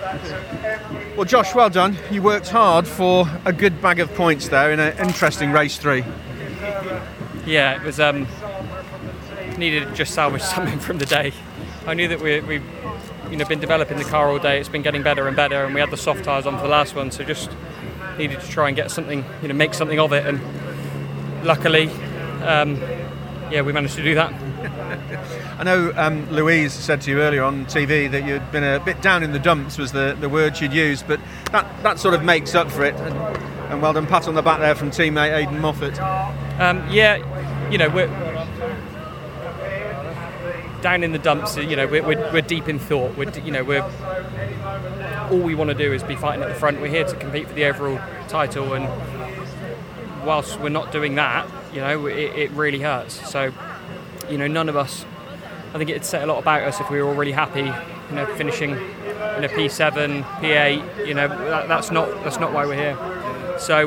Well, Josh, well done. You worked hard for a good bag of points there in an interesting race 3. Yeah, it was needed to just salvage something from the day. I knew that we've been developing the car all day. It's been getting better and better, and we had the soft tyres on for the last one, so just needed to try and get something, make something of it. And luckily, we managed to do that. I know Louise said to you earlier on TV that you'd been a bit down in the dumps, was the word she'd used, but that sort of makes up for it. And well done, pat on the back there from teammate Aidan Moffat. We're down in the dumps. We're deep in thought. We're all we want to do is be fighting at the front. We're here to compete for the overall title, and whilst we're not doing that, it really hurts. So, none of us. I think it'd say a lot about us if we were all really happy, finishing in a P7, P8. That's not why we're here. So,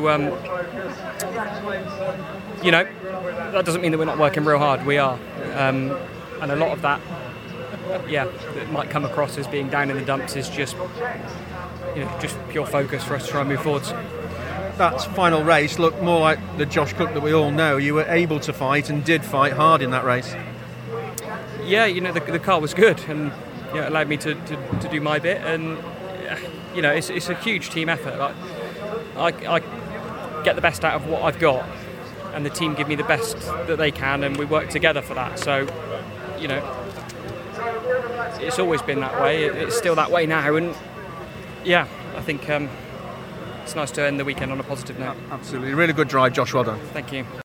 that doesn't mean that we're not working real hard. We are, and a lot of that, it might come across as being down in the dumps is just pure focus for us to try and move forwards. That final race looked more like the Josh Cook that we all know. You were able to fight and did fight hard in that race. Yeah, the car was good, and it allowed me to do my bit, and it's a huge team effort. Like, I get the best out of what I've got, and the team give me the best that they can, and we work together for that. So, it's always been that way. It's still that way now, and I think it's nice to end the weekend on a positive note. Absolutely, really good drive, Josh. Well done. Thank you.